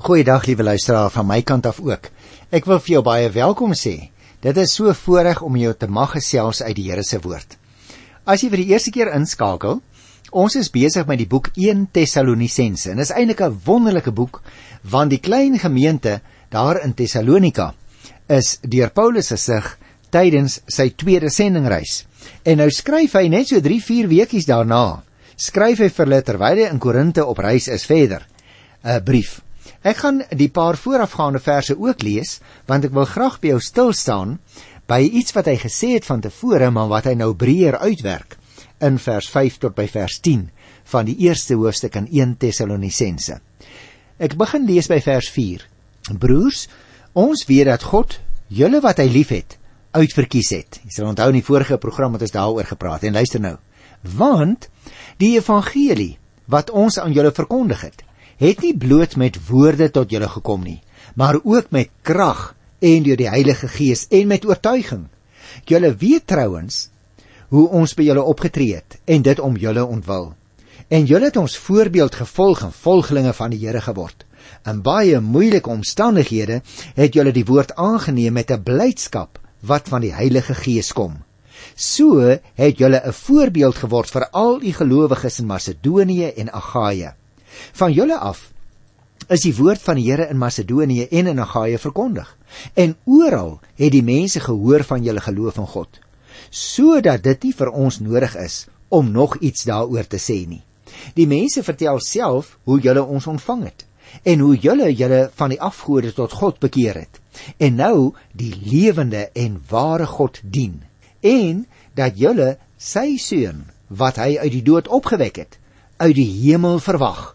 Goeiedag liewe luisteraar, van my kant af ook. Ek wil vir jou baie welkom sê. Dit is so voorreg om jou te mag gesels uit die Here se woord. As jy vir die eerste keer inskakel, ons is besig met die boek 1 Tessalonisense. En dit is eintlik 'n wonderlike boek, want die klein gemeente daar in Tessalonika is deur Paulus gesig tydens sy tweede sendingreis. En nou skryf hy net so 3-4 weekies daarna, skryf hy vir hulle terwyl hy in Korinte op reis is verder 'n brief. Ek gaan die paar voorafgaande verse ook lees, want ek wil graag by jou stil staan by iets wat hy gesê het van tevore, maar wat hy nou breër uitwerk in vers 5 tot by vers 10 van die eerste hoofstuk in 1 Tessalonisense. Ek begin lees by vers 4. Broers, ons weet dat God julle wat hy lief het, uitverkies het. Jy sal onthou in die vorige program het ons daaroor gepraat, en luister nou. Want die evangelie wat ons aan julle verkondig het nie bloot met woorde tot julle gekom nie, maar ook met krag en deur die Heilige Gees en met oortuiging. Julle weet trouwens hoe ons by julle opgetree het en dit om julle ontwil. En julle het ons voorbeeld gevolg en volgelinge van die Here geword. In baie moeilike omstandighede het julle die woord aangeneem met 'n blydskap wat van die Heilige Gees kom. So het julle 'n voorbeeld geword vir al die gelowiges in Macedonië en Agaia. Van julle af is die woord van die Here in Macedonië en in Agaia verkondig. En oral het die mense gehoor van julle geloof in God, sodat dit nie vir ons nodig is om nog iets daaroor te sê nie. Die mense vertel self hoe julle ons ontvang het, en hoe julle van die afgode tot God bekeer het, en nou die lewende en ware God dien, en dat julle sy seun, wat hy uit die dood opgewek het, uit die hemel verwag,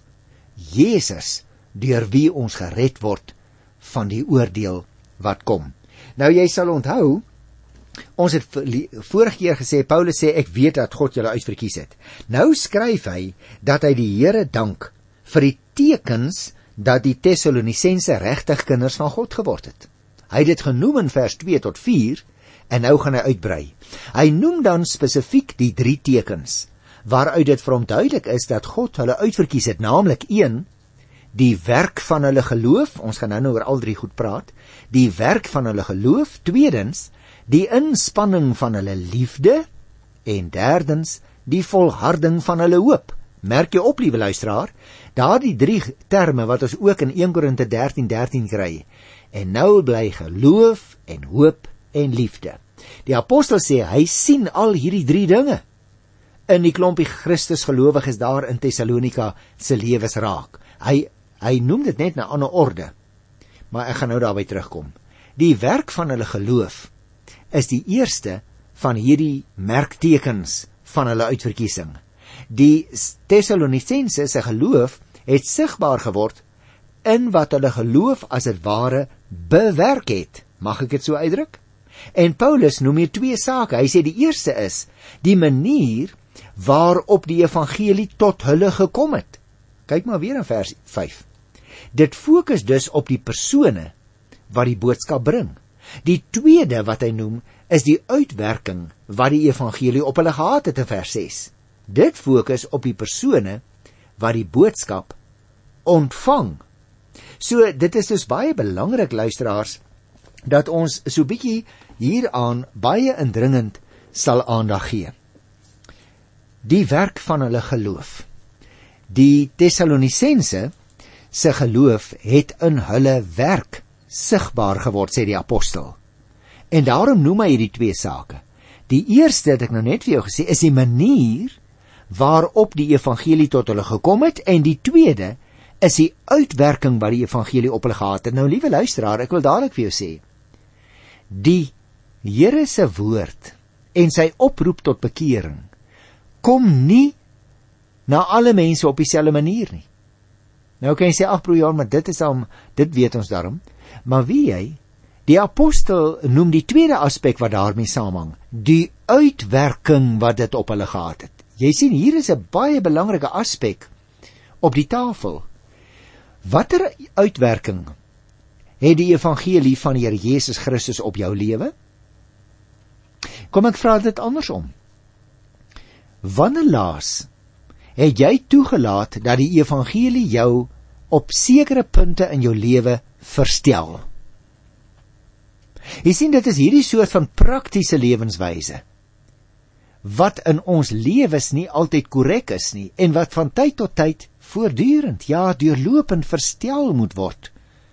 Jesus, deur wie ons gered word van die oordeel wat kom. Nou jy sal onthou, ons het vorige keer gesê, Paulus sê, ek weet dat God julle uitverkies het. Nou skryf hy, dat hy die Here dank vir die tekens, dat die Tessalonisense regtig kinders van God geword het. Hy het dit genoem in vers 2 tot 4, en nou gaan hy uitbrei. Hy noem dan spesifiek die 3 tekens, waaruit dit vir hom duidelik is dat God hulle uitverkies het, naamlik 1, die werk van hulle geloof, ons gaan nou oor al 3 goed praat, die werk van hulle geloof, tweedens, die inspanning van hulle liefde, en derdens, die volharding van hulle hoop. Merk jy op, liewe luisteraar, daar die 3 terme wat ons ook in 1 Korinte 13:13 kry, en nou bly geloof en hoop en liefde. Die apostel sê, hy sien al hierdie 3 dinge in die klompie Christus gelowiges daar in Tessalonika se lewens raak. Hy noem dit net na 'n ander orde, maar ek gaan nou daarby terugkom. Die werk van hulle geloof is die eerste van hierdie merktekens van hulle uitverkiesing. Die Tessalonisense se geloof het sigbaar geword in wat hulle geloof as dit ware bewerk het. Mag ek dit so uitdruk? En Paulus noem hier 2 sake. Hy sê die eerste is die manier waarop die evangelie tot hulle gekom het. Kyk maar weer in vers 5. Dit fokus dus op die persone wat die boodskap bring. Die tweede wat hy noem is die uitwerking wat die evangelie op hulle gehad het in vers 6. Dit fokus op die persone wat die boodskap ontvang. So dit is dus baie belangrik, luisteraars, dat ons so bietjie hieraan baie indringend sal aandag gee. Die werk van hulle geloof. Die Tessalonisense se geloof het in hulle werk sigbaar geword, sê die apostel. En daarom noem hy hierdie 2 sake. Die eerste, het ek nou net vir jou gesê, is die manier waarop die evangelie tot hulle gekom het, en die tweede is die uitwerking wat die evangelie op hulle gehad het. Nou, liewe luisteraar, ek wil dadelik vir jou sê, die Here se woord en sy oproep tot bekering kom nie na alle mense op dieselfde manier nie. Nou kan jy sê, ag broer Jan, maar dit weet ons daarom. Maar wie jy, die apostel noem die tweede aspek wat daarmee saamhang, die uitwerking wat dit op hulle gehad het. Jy sien, hier is 'n baie belangrike aspek op die tafel. Watter uitwerking het die evangelie van die Here Jesus Christus op jou lewe? Kom ek vra dit andersom. Wanneer laas het jy toegelaat dat die evangelie jou op sekere punte in jou lewe verstel. Jy sien, dit is hierdie soort van praktiese lewenswyse wat in ons lewens nie altyd korrek is nie, en wat van tyd tot tyd voortdurend, ja, deurlopend verstel moet word,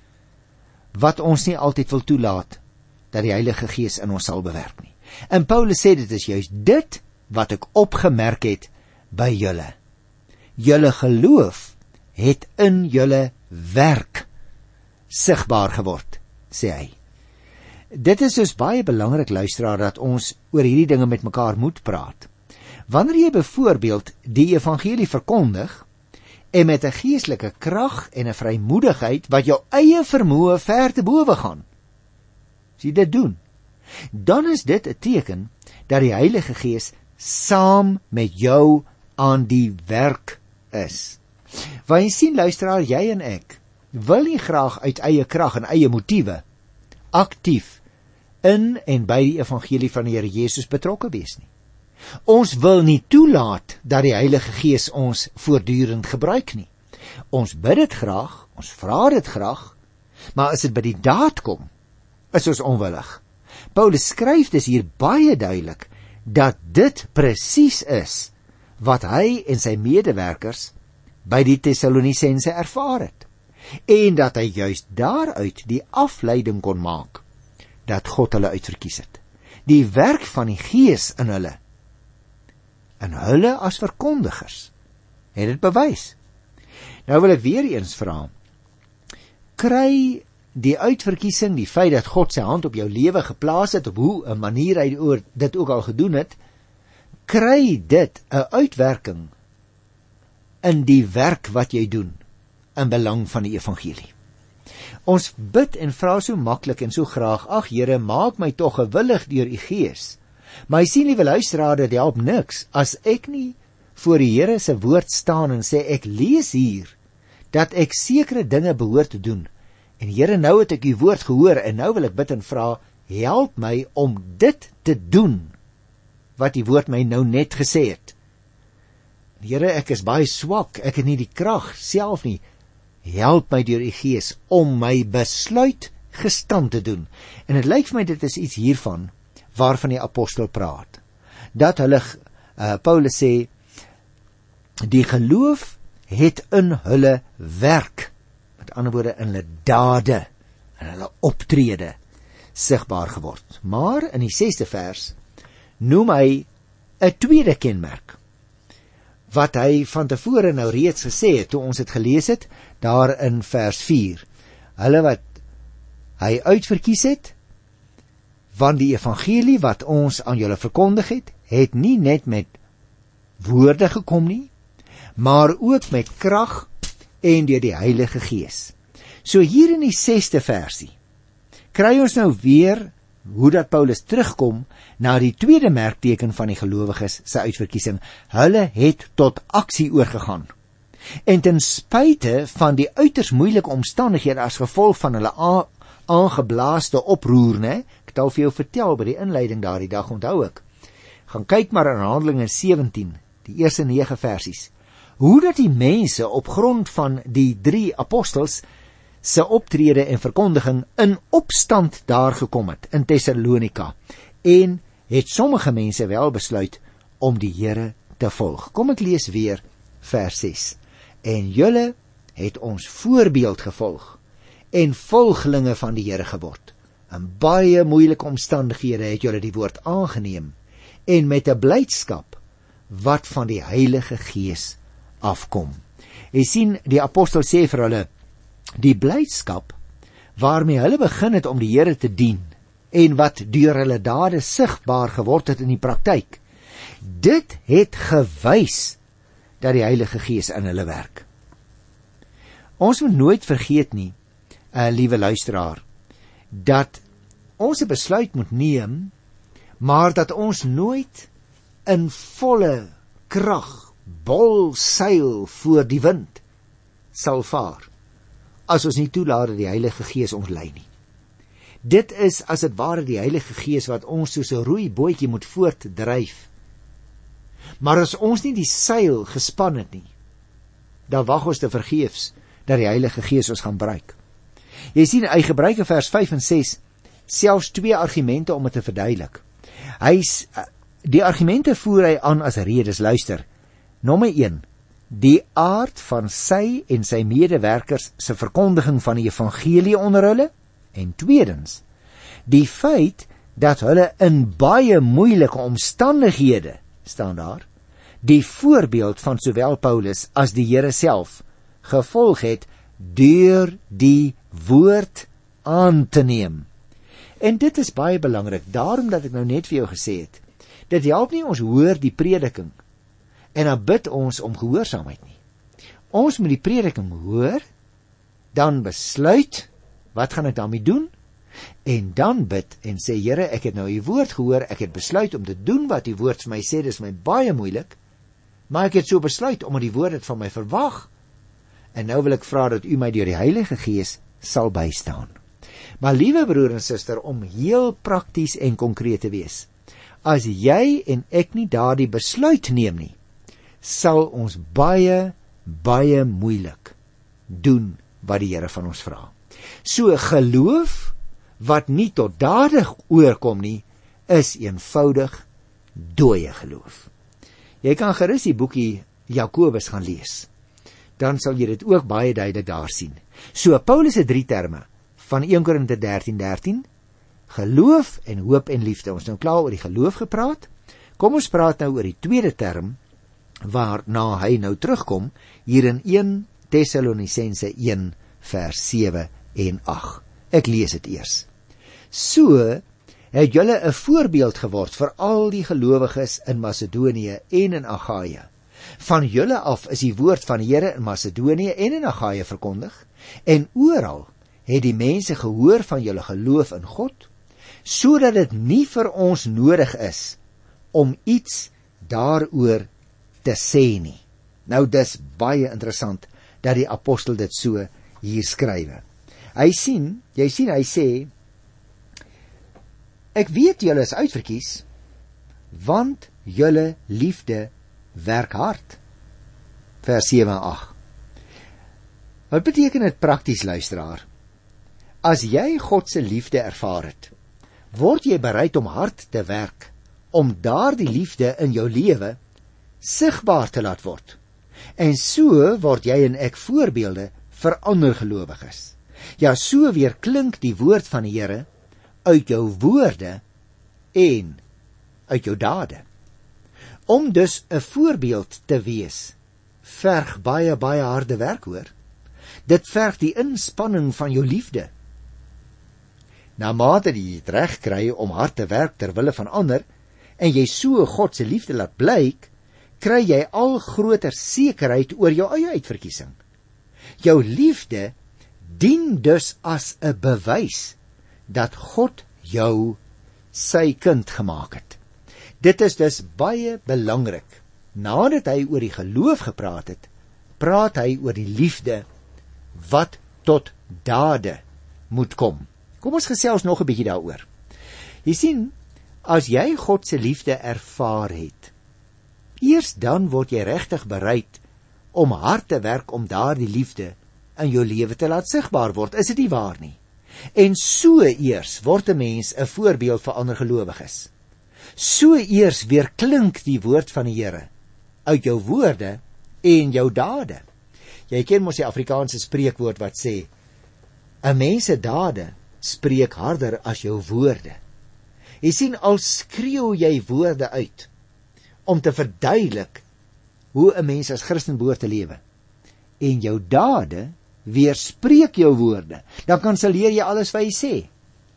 wat ons nie altyd wil toelaat dat die Heilige Gees in ons sal bewerk nie. En Paulus sê, dit is juist dit wat ek opgemerk het by julle. Julle geloof het in julle werk sigbaar geword, sê hy. Dit is dus baie belangrik, luisteraar, dat ons oor hierdie dinge met mekaar moet praat. Wanneer jy byvoorbeeld die evangelie verkondig, en met 'n geestelike krag en 'n vrymoedigheid wat jou eie vermoë ver te bowe gaan, as jy dit doen, dan is dit 'n teken dat die Heilige Gees saam met jou aan die werk is. Want jy sien, luisteraar, jy en ek wil nie graag uit eie krag en eie motiewe aktief in en by die evangelie van die Here Jesus betrokke wees nie. Ons wil nie toelaat dat die Heilige Gees ons voortdurend gebruik nie. Ons bid dit graag, ons vra dit graag, maar as dit by die daad kom, is ons onwillig. Paulus skryf dus hier baie duidelik dat dit presies is wat hy en sy medewerkers by die Tessalonisense ervaar het, en dat hy juist daaruit die afleiding kon maak dat God hulle uitverkies het. Die werk van die Gees in hulle, en hulle as verkondigers, het dit bewys. Nou wil ek weer eens vra, kry die uitverkiesing, die feit dat God sy hand op jou lewe geplaas het, op hoe 'n manier hy dit ook al gedoen het, kry dit 'n uitwerking in die werk wat jy doen, in belang van die evangelie. Ons bid en vra so maklik en so graag, ag Here, maak my tog gewillig deur u Gees. Maar jy sien, liewe luisteraar, dit help niks as ek nie voor die Here se woord staan en sê, ek lees hier dat ek sekere dinge behoort te doen. En Here, nou het ek u woord gehoor en nou wil ek bid en vra, help my om dit te doen wat die woord my nou net gesê het. Here, ek is baie swak, ek het nie die krag self nie. Help my deur u Gees om my besluit gestand te doen. En dit lyk vir my dit is iets hiervan waarvan die apostel praat. Dat hulle, Paulus sê, die geloof het in hulle werk, met ander woorde in hulle dade, in hulle optrede, sigbaar geword. Maar in die 6de vers noem hy 'n tweede kenmerk, wat hy van tevore nou reeds gesê het, toe ons het gelees het, daar in vers 4. Hulle wat hy uitverkies het, want die evangelie wat ons aan julle verkondig het nie net met woorde gekom nie, maar ook met krag en deur die Heilige Gees. So hier in die 6de versie, kry ons nou weer hoe dat Paulus terugkom na die tweede merkteken van die gelowiges se uitverkiesing. Hulle het tot aksie oorgegaan. En ten spyte van die uiters moeilike omstandighede as gevolg van hulle aangeblaaste oproer, né? Ek het al vir jou vertel by die inleiding daardie dag, onthou ek. Gaan kyk maar in Handelinge 17, die eerste 9 versies. Hoe dat die mense op grond van die 3 apostels se optrede en verkondiging in opstand daar gekom het in Tessalonika, en het sommige mense wel besluit om die Here te volg. Kom ek lees weer vers 6. En julle het ons voorbeeld gevolg en volgelinge van die Here geword. In baie moeilike omstandighede het julle die woord aangeneem en met 'n blydskap wat van die Heilige Gees afkom. Jy sien, die apostel sê vir hulle, die blydskap waarmee hulle begin het om die Here te dien en wat deur hulle dade sigbaar geword het in die praktyk, dit het gewys dat die Heilige Gees in hulle werk. Ons moet nooit vergeet nie, liewe luisteraar, dat ons 'n besluit moet neem, maar dat ons nooit in volle krag, bol seil voor die wind sal vaar, as ons nie toelaat dat die Heilige Gees ons lei nie. Dit is as dit ware die Heilige Gees wat ons soos 'n roeibootjie moet voortdryf. Maar as ons nie die seil gespan het nie, dan wag ons te vergeefs dat die Heilige Gees ons gaan bereik. Jy sien, hy gebruik in vers 5 en 6 selfs 2 argumente om het te verduidelik. Die argumente voer hy aan as redes, luister. Nommer 1, die aard van sy en sy medewerkers se verkondiging van die evangelie onder hulle, en tweedens, die feit dat hulle in baie moeilike omstandighede, staan daar, die voorbeeld van sowel Paulus as die Here self gevolg het deur die woord aan te neem. En dit is baie belangrik, daarom dat ek nou net vir jou gesê het, dit help nie ons hoor die prediking en dan bid ons om gehoorsaamheid nie. Ons moet die prediking hoor, dan besluit, wat gaan ek daarmee doen? En dan bid en sê, Here, ek het nou u woord gehoor, ek het besluit om te doen wat die woord vir my sê, dit is my baie moeilik, maar ek het so besluit, omdat die woord het van my verwag, en nou wil ek vra dat u my deur die Heilige Gees sal bystaan. Maar liewe broer en suster, om heel prakties en konkreet te wees, as jy en ek nie daardie besluit neem nie, sal ons baie, baie moeilik doen wat die Here van ons vra. So geloof wat nie tot dade oorkom nie, is eenvoudig dooie geloof. Jy kan gerus die boekie Jakobus gaan lees, dan sal jy dit ook baie duidelik daar sien. So Paulus het 3 terme, van 1 Korinte 13:13, geloof en hoop en liefde. Ons nou klaar oor die geloof gepraat, kom ons praat nou oor die tweede term, waarna hy nou terugkom, hier in 1 Tessalonisense 1 vers 7 en 8. Ek lees dit eers. So het julle 'n voorbeeld geword vir al die gelowiges in Macedonië en in Agaia. Van julle af is die woord van die Here in Macedonië en in Agaia verkondig, en oral het die mense gehoor van julle geloof in God, sodat dit nie vir ons nodig is om iets daaroor te sê nie. Nou dis baie interessant dat die apostel dit so hier skrywe. Hy sê, ek weet julle is uitverkies, want julle liefde werk hard. Vers 7 en 8. Wat beteken dit prakties, luisteraar? As jy God se liefde ervaar het, word jy bereid om hard te werk, om daardie liefde in jou lewe sigbaar te laat word. En so word jy en ek voorbeelde vir ander gelowiges. Ja, so weer klink die woord van die Here uit jou woorde en uit jou dade. Om dus 'n voorbeeld te wees, verg baie, baie harde werk, hoor. Dit verg die inspanning van jou liefde. Na mate jy dit reg kry om hard te werk ter wille van ander, en jy so God se liefde laat blyk, kry jy al groter sekerheid oor jou eie uitverkiesing. Jou liefde dien dus as 'n bewys dat God jou sy kind gemaak het. Dit is dus baie belangrik. Nadat hy oor die geloof gepraat het, praat hy oor die liefde wat tot dade moet kom. Kom ons gesels nog 'n bietjie daaroor. Jy sien, as jy God se liefde ervaar het, eers dan word jy regtig bereid om hard te werk om daardie liefde in jou lewe te laat sigbaar word. Is dit nie waar nie? En so eers word 'n mens 'n voorbeeld vir ander gelowiges. So eers weer klink die woord van die Here uit jou woorde en jou dade. Jy ken mos die Afrikaanse spreekwoord wat sê, 'n mens se dade spreek harder as jou woorde. Jy sien, al skreeu jy woorde uit om te verduidelik hoe 'n mens as Christen behoort te lewe, en jou dade weerspreek jou woorde, dan kanselleer jy alles wat jy sê.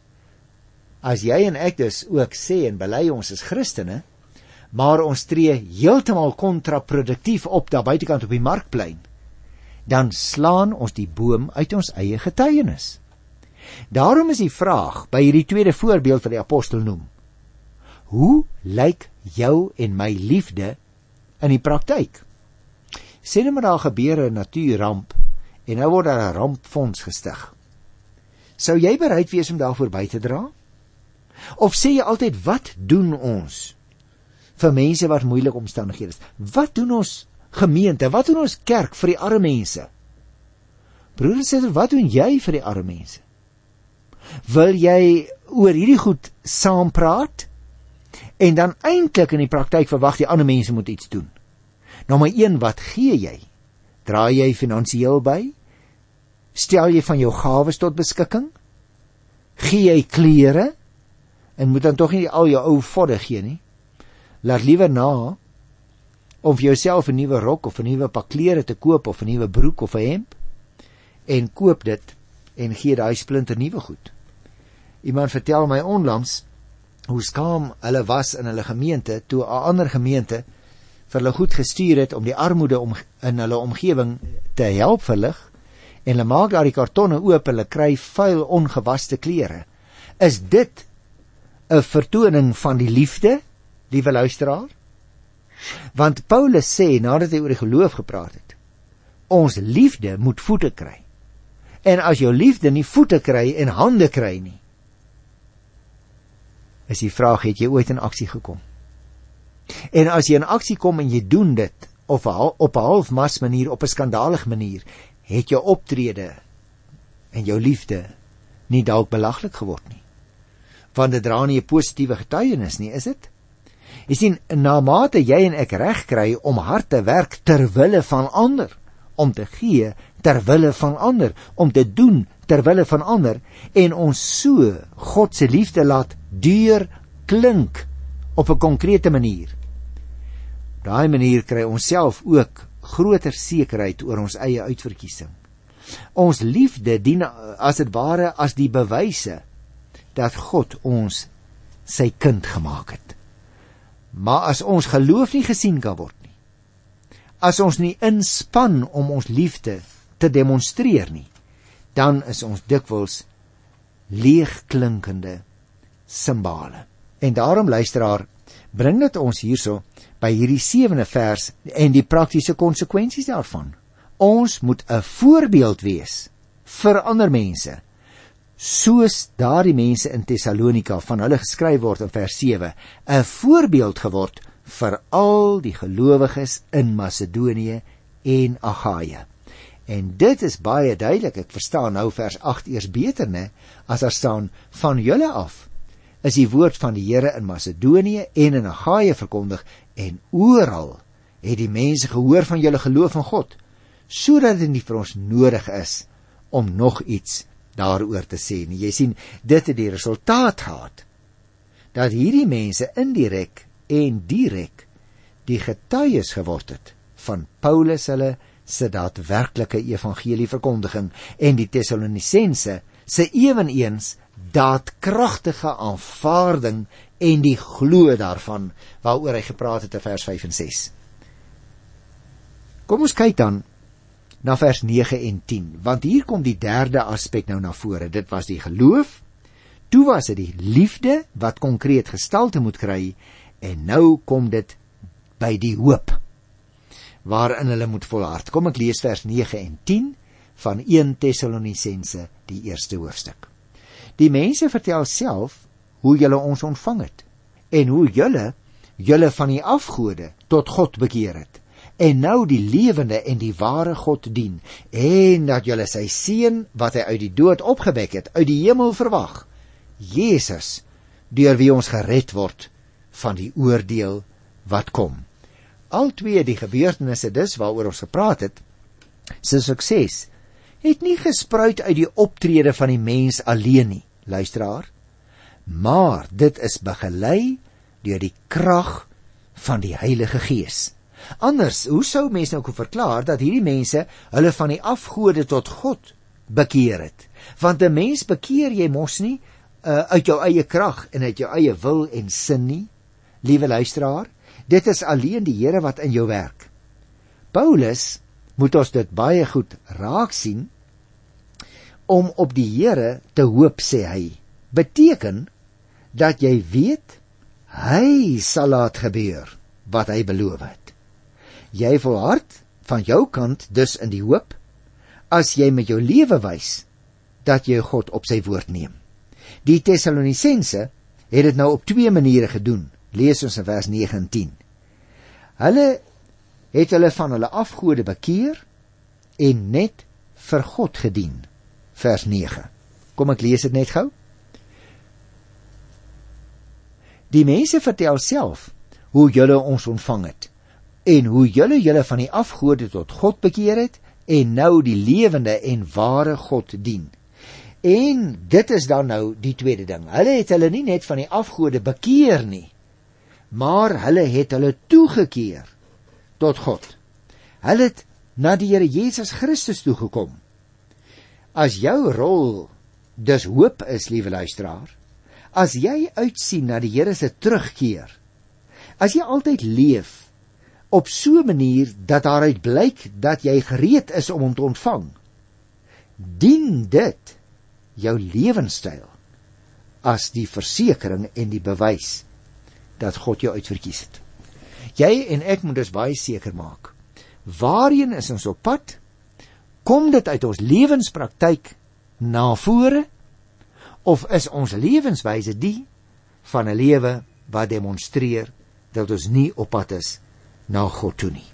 As jy en ek dus ook sê en bely ons is Christene, maar ons tree heeltemal kontraproduktief op daar buitekant op die markplein, dan slaan ons die boom uit ons eie getuienis. Daarom is die vraag by hierdie tweede voorbeeld wat die apostel noem: hoe lyk jou en my liefde in die praktyk? Sê nou maar daar gebeur 'n natuurramp en nou word daar 'n rampfonds gestig. Sou jy bereid wees om daarvoor by te dra? Of sê jy altyd, wat doen ons vir mense wat moeilike omstandighede is? Wat doen ons gemeente, wat doen ons kerk vir die arme mense? Broer en suster, wat doen jy vir die arme mense? Wil jy oor hierdie goed saam praat? En dan eintlik in die praktyk verwag die ander mense moet iets doen. Nommer 1, wat gee jy? Dra jy finansiëel by? Stel jy van jou gawes tot beskikking? Gee jy klere? En moet dan tog nie al jou ou vodde gee nie. Laat liewer na om vir jouself 'n nuwe rok of 'n nuwe pak klere te koop of 'n nuwe broek of 'n hemp en koop dit en gee daai splinter nuwe goed. Iemand vertel my onlangs hoe skaam hulle was in hulle gemeente toe 'n ander gemeente vir hulle goed gestuur het om die armoede in hulle omgewing te help verlig, en hulle maak daar die kartonne oop, hulle kry vuil ongewaste klere. Is dit 'n vertoning van die liefde, liewe luisteraar? Want Paulus sê, nadat hy oor die geloof gepraat het, ons liefde moet voete kry. En as jou liefde nie voete kry en hande kry nie, is die vraag, het jy ooit in aksie gekom? En as jy in aksie kom en jy doen dit, op 'n halfmas manier, op 'n skandalige manier, het jou optrede en jou liefde nie dalk belaglik geword nie. Want dit dra nie 'n positiewe getuienis nie, is dit? Jy sien, na mate jy en ek reg kry om hard te werk ter wille van ander, om te gee ter wille van ander, om te doen ter wille van ander, en ons so God se liefde laat deur klink op 'n konkrete manier. Op daai manier kry ons self ook groter sekerheid oor ons eie uitverkiesing. Ons liefde dien as dit ware as die bewyse dat God ons sy kind gemaak het. Maar as ons geloof nie gesien kan word nie, as ons nie inspann om ons liefde te demonstreer nie, dan is ons dikwels leegklinkende simbale. En daarom, luisteraar, bring dit ons hierso by hierdie 7de vers en die praktiese konsekwensies daarvan. Ons moet 'n voorbeeld wees vir ander mense, soos daardie mense in Tessalonika van hulle geskryf word in vers 7, 'n voorbeeld geword vir al die gelowiges in Macedonië en Agaia. En dit is baie duidelik, ek verstaan nou vers 8 eers beter, né, as daar staan, van julle af is die woord van die Here in Macedonië en in Agaia verkondig, en oral het die mense gehoor van julle geloof in God, sodat dit nie vir ons nodig is om nog iets daaroor te sê nie. Jy sien, dit het die resultaat gehad, dat hierdie mense indirek en direk die getuies geword het van Paulus hulle se daadwerklike evangelieverkondiging en die Tessalonisense se eweneens daadkragtige aanvaarding en die glo daarvan waaroor hy gepraat het in vers 5 en 6. Kom ons kyk dan na vers 9 en 10, want hier kom die derde aspek nou na vore. Dit was die geloof, toe was dit die liefde wat konkreet gestalte moet kry, en nou kom dit by die hoop waarin hulle moet volhard. Kom ek lees vers 9 en 10 van 1 Tessalonisense, die eerste hoofstuk. Die mense vertel self hoe julle ons ontvang het, en hoe julle van die afgode tot God bekeer het, en nou die lewende en die ware God dien, en dat julle sy seun, wat hy uit die dood opgewek het, uit die hemel verwag, Jesus, deur wie ons gered word van die oordeel wat kom. Al twee die gebeurtenisse dus waaroor ons gepraat het, sy sukses het nie gespruit uit die optrede van die mens alleen nie, luisteraar, maar dit is begelei deur die krag van die Heilige Gees. Anders, hoe sou mense nou kon verklaar dat hierdie mense hulle van die afgode tot God bekeer het? Want 'n mens bekeer jy mos nie uit jou eie krag en uit jou eie wil en sin nie, liewe luisteraar. Dit is alleen die Here wat in jou werk. Paulus moet ons dit baie goed raak sien. Om op die Here te hoop, sê hy, beteken dat jy weet, hy sal laat gebeur wat hy beloof het. Jy volhard van jou kant dus in die hoop, as jy met jou lewe wys, dat jy God op sy woord neem. Die Tessalonisense het dit nou op twee maniere gedoen, lees ons in vers 9 en 10. Hulle het hulle van hulle afgode bekeer, en net vir God gedien. Vers 9. Kom ek lees dit net gou. Die mense vertel self hoe julle ons ontvang het, en hoe julle van die afgode tot God bekeer het, en nou die lewende en ware God dien. En dit is dan nou die tweede ding. Hulle het hulle nie net van die afgode bekeer nie, maar hulle het hulle toegekeer tot God. Hulle het na die Here Jesus Christus toegekom. As jou rol dus hoop is, liewe luisteraar, as jy uitsien na die Here se terugkeer, as jy altyd leef op so 'n manier dat daaruit blyk dat jy gereed is om hom te ontvang, dien dit jou lewenstyl as die versekering en die bewys dat God jou uitverkies het. Jy en ek moet dus baie seker maak, waarheen is ons op pad? Kom dit uit ons lewenspraktyk na vore, of is ons lewenswyse die van 'n lewe wat demonstreer dat ons nie op pad is na God toe nie?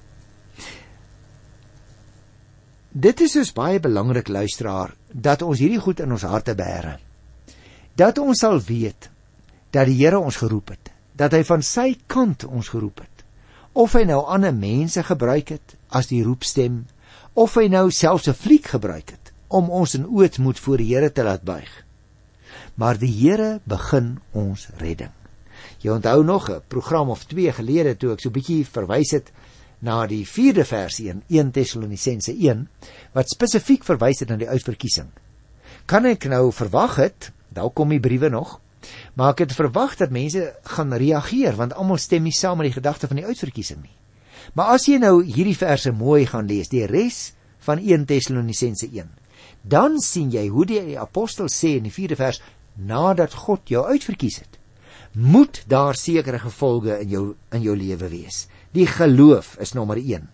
Dit is dus baie belangrik, luisteraar, dat ons hierdie goed in ons harte bære. Dat ons sal weet dat die Here ons geroep het, dat hy van sy kant ons geroep het. Of hy nou ander mense gebruik het as die roepstem, of hy nou selfs 'n fliek gebruik het om ons in ootmoed voor die Here te laat buig. Maar die Here begin ons redding. Jy onthou nog 'n program of 2 gelede toe ek so 'n bietjie verwys het na die 4de vers 1 Tessalonisense 1, wat spesifiek verwys het na die uitverkiesing. Kan ek nou verwag het, daar kom die briewe nog, maar ek het verwag dat mense gaan reageer, want almal stem nie saam met die gedagte van die uitverkiesing nie. Maar as jy nou hierdie verse mooi gaan lees, die res van 1 Tessalonisense 1, dan sien jy hoe die apostel sê in die 4de vers, nadat God jou uitverkies het, moet daar sekere gevolge in jou lewe wees. Die geloof is nommer 1,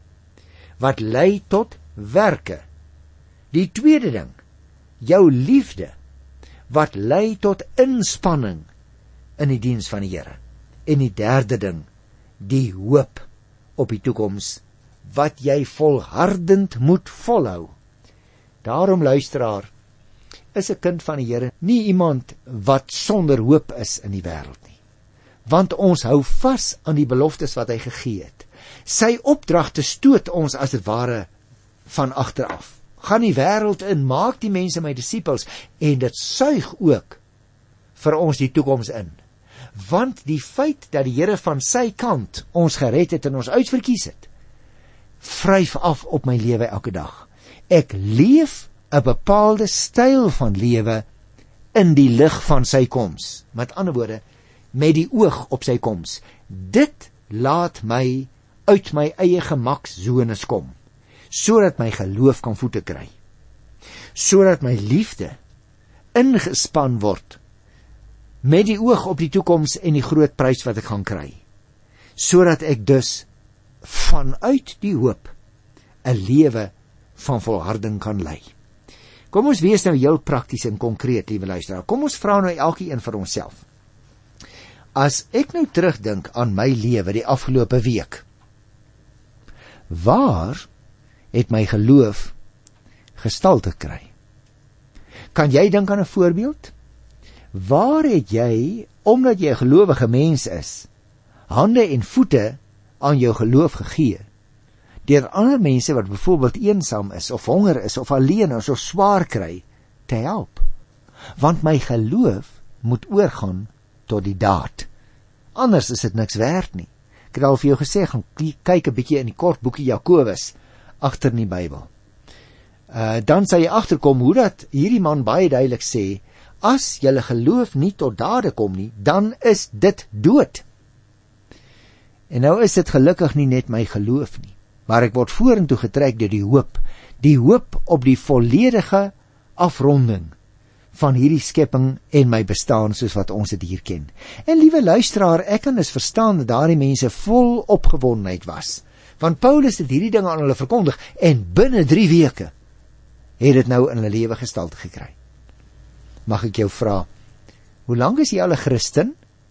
wat lei tot werke. Die tweede ding, jou liefde, wat lei tot inspanning in die diens van die Here. En die derde ding, die hoop op die toekoms, wat jy volhardend moet volhou. Daarom, luisteraar, is 'n kind van die Here nie iemand wat sonder hoop is in die wêreld nie. Want ons hou vas aan die beloftes wat hy gegee het. Sy opdragte stoot ons as dit ware van agteraf. Gaan die wêreld in, maak die mense my disippels, en dit suig ook vir ons die toekoms in. Want die feit dat die Here van sy kant ons gered het en ons uitverkies het, vryf af op my lewe elke dag. Ek leef 'n bepaalde styl van lewe in die lig van sy koms. Met ander woorde, met die oog op sy koms. Dit laat my uit my eie gemakszones kom, sodat my geloof kan voete kry, sodat my liefde ingespan word met die oog op die toekoms en die groot prys wat ek gaan kry, sodat ek dus vanuit die hoop 'n lewe van volharding kan lei. Kom ons wees nou heel prakties en konkreet, liewe luisteraar. Kom ons vra nou elkeen vir onsself. As ek nou terugdink aan my lewe die afgelope week, waar het my geloof gestalte kry? Kan jy dink aan 'n voorbeeld? Waar het jy, omdat jy 'n gelowige mens is, hande en voete aan jou geloof gegee, deur ander mense wat byvoorbeeld eensaam is, of honger is, of alleen is, of swaar kry, te help? Want my geloof moet oorgaan tot die daad. Anders is dit niks werd nie. Ek het al vir jou gesê, gaan kyk 'n bietjie in die kort boekie Jakobus agter in die Bybel. Dan sal jy agterkom hoe dat hierdie man baie duidelik sê, as julle geloof nie tot dade kom nie, dan is dit dood. En nou is dit gelukkig nie net my geloof nie, maar ek word vorentoe getrek deur die hoop op die volledige afronding van hierdie skepping en my bestaan soos wat ons dit hier ken. En liewe luisteraar, ek kan dus verstaan dat daardie mense vol opgewondenheid was, want Paulus het hierdie dinge aan hulle verkondig, en binne 3 weke het dit nou in hulle lewe gestalte gekry. Mag ek jou vra, hoe lank is jy al 'n Christen?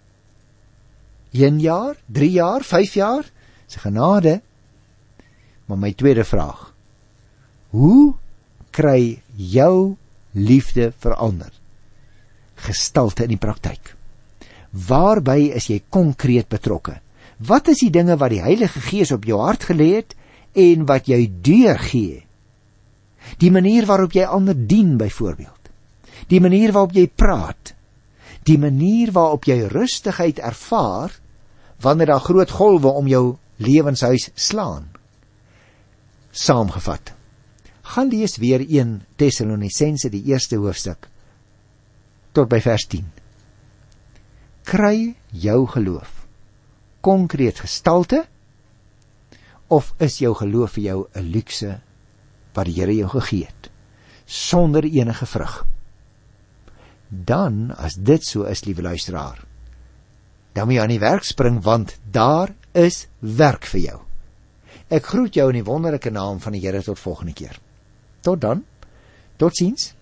1 jaar, 3 jaar, 5 jaar? Dis genade. Maar my tweede vraag, hoe kry jou liefde verander? Gestalte in die praktyk. Waarby is jy konkreet betrokke? Wat is die dinge wat die Heilige Gees op jou hart gelê het en wat jy deurgee? Die manier waarop jy ander dien byvoorbeeld. Die manier waarop jy praat. Die manier waarop jy rustigheid ervaar wanneer daar groot golwe om jou lewenshuis slaan. Saamgevat. Gaan lees weer 1 Tessalonisense die 1ste hoofstuk tot by vers 10. Kry jou geloof konkreet gestalte, of is jou geloof vir jou 'n luukse wat die Here jou gegee het, sonder enige vrug? Dan, as dit so is, liewe luisteraar, dan moet jy aan die werk spring, want daar is werk vir jou. Ek groet jou in die wonderlike naam van die Here tot volgende keer. Tot dan, totsiens.